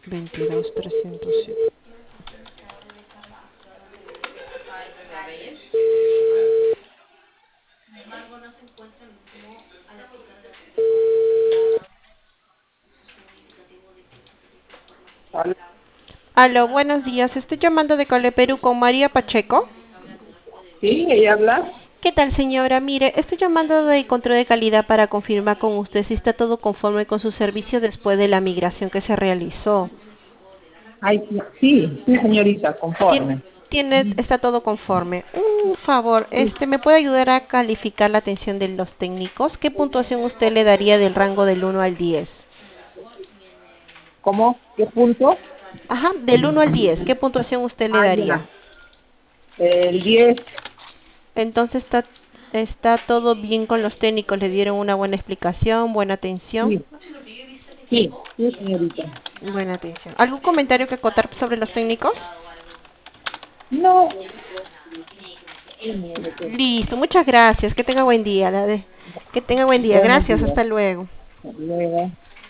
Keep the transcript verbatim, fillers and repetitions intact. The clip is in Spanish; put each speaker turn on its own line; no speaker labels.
veintidós trescientos siete.
Aló.
Aló, buenos días. Estoy llamando de Cole Perú con María Pacheco.
Sí, ella habla.
¿Qué tal, señora? Mire, estoy llamando de control de calidad para confirmar con usted si está todo conforme con su servicio después de la migración que se realizó.
Ay, sí, sí, sí, señorita,
Tien-
conforme.
Tiene, está todo conforme. Un favor, este, ¿me puede ayudar a calificar la atención de los técnicos? ¿Qué puntuación usted le daría del rango del uno al diez?
¿Cómo? ¿Qué punto?
Ajá, del uno al diez, ¿qué puntuación usted le
Ah,
daría?
ya. El diez.
Entonces está, está todo bien con los técnicos, le dieron una buena explicación, buena atención.
Sí, sí, sí, señorita.
Buena atención. ¿Algún comentario que acotar sobre los técnicos?
No.
Listo, muchas gracias. Que tenga buen día. La de... Que tenga buen día.
Buenos
Gracias,
días.
hasta luego.
Hasta luego.